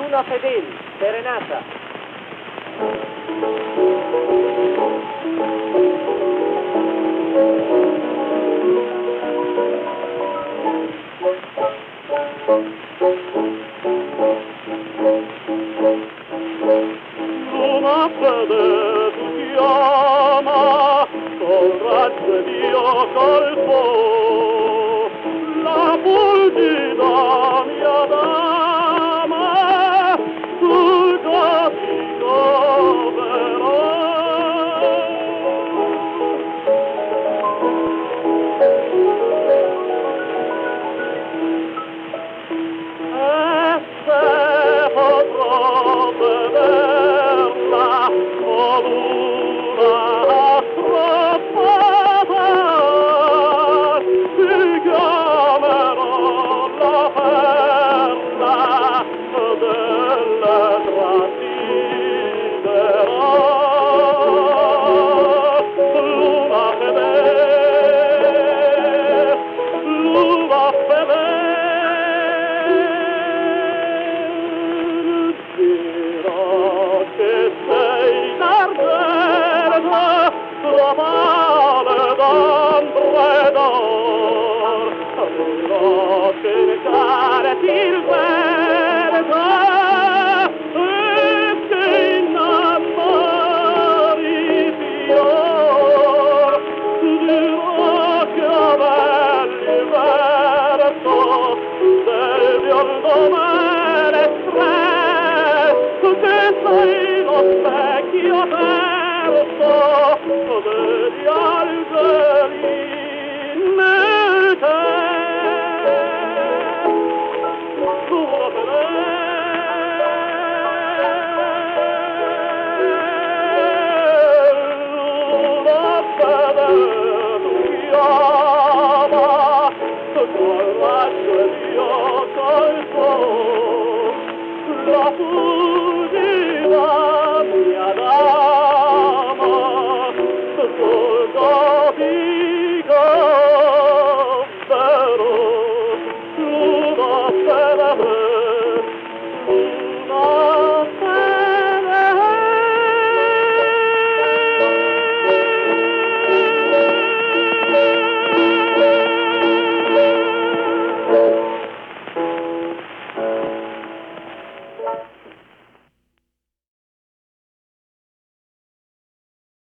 Luna Fedeli, Serenata. Luna fede tu chiama, col raggio Dio colpo, la fulgida mia dama, sul cammino verrà. E se potrò vederla, con una stroppata, ti chiamerò la perla delle trasiderà. Luna fedele, luna fedele, dirò che sei d'argento, la male d'ambre d'or, dirò che il care il verde e che innamori fior, dirò che avelli verso del biondo menestrel, che sei lo specchio aperto degli alberi nel ciel. Luna fedele, tu chiama, col raggio Dio colpo, la tua